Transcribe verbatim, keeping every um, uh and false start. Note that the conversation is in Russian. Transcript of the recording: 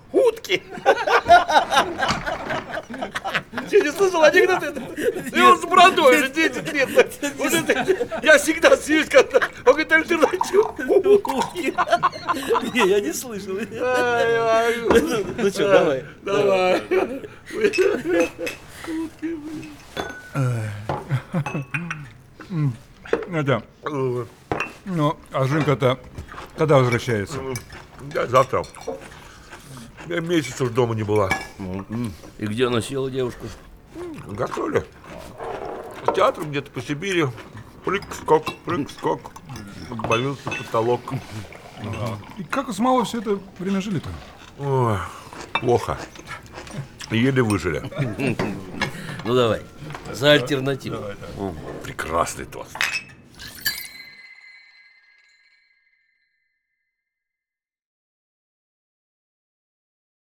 Утки. Ты не слышал анекдоты? И он с бородой уже десять лет. Уже, я всегда смеюсь, когда он говорит, альтернатива. Не, я не слышал. Ай, ай. Ну что, давай. Давай. Это, ну, а Жинка-то когда возвращается? Я завтра. Я месяц уж дома не была. И где она съела девушку? Гастроли. В театре где-то по Сибири. Прыг-скок, прыг-скок. Отболился потолок. И как с мало все это время жили-то? Ой, плохо. Еле выжили. Ну давай, за альтернативу. Прекрасный тост.